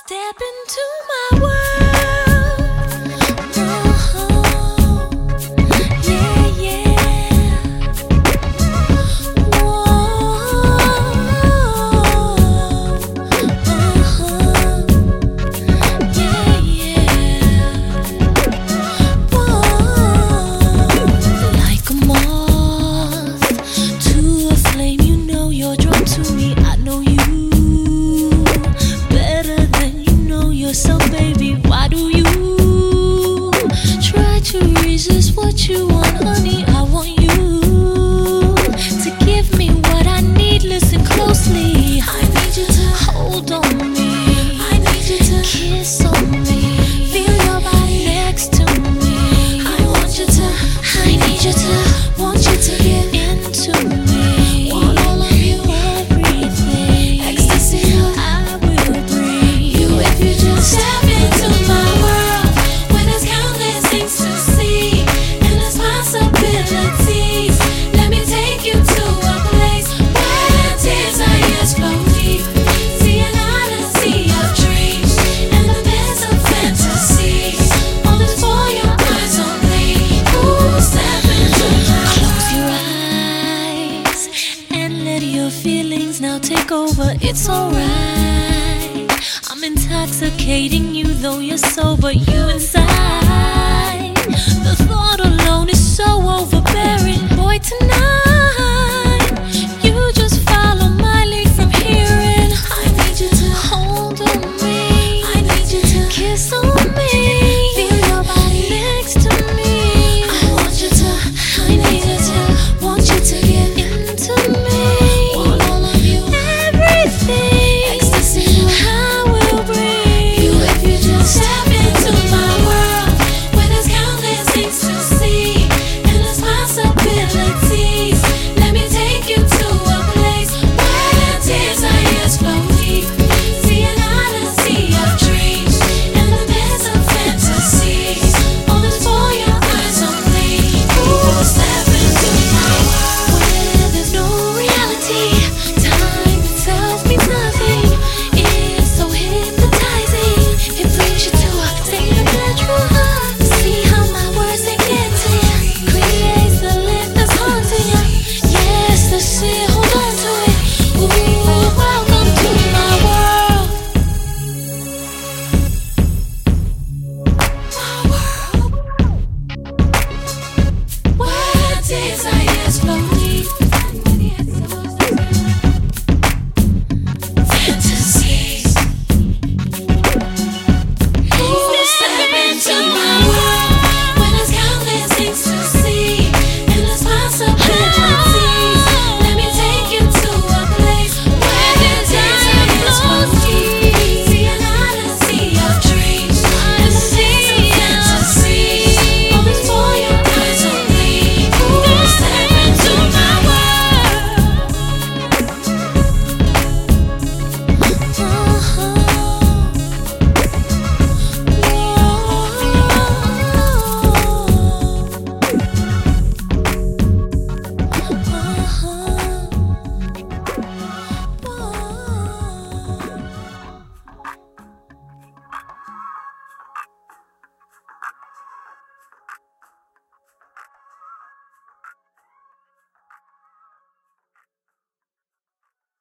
Step into my world. Yeah, yeah. Whoa. Yeah, yeah. Whoa. Like a moth to a flame, you know you're drawn to me. I know you better than you know yourself, baby. Why do you try to resist what you want, honey? I want you to give me what I need. Listen closely. I need you to hold on me. I need you to kiss on me. Feel your body next to me. I want you to, I need you to, want you to get into me. Want all of you, everything. Ecstasy, I will bring you if you just step into my world. Where there's countless things to see and there's possibilities. Let me take you to a place where tears are yours flow deep. See an odyssey of dreams and the best of fantasies. All this for your eyes only. Ooh, step into my world. Close your eyes and let your feelings now take over. It's alright. I'm intoxicating you, though you're sober. You inside the thought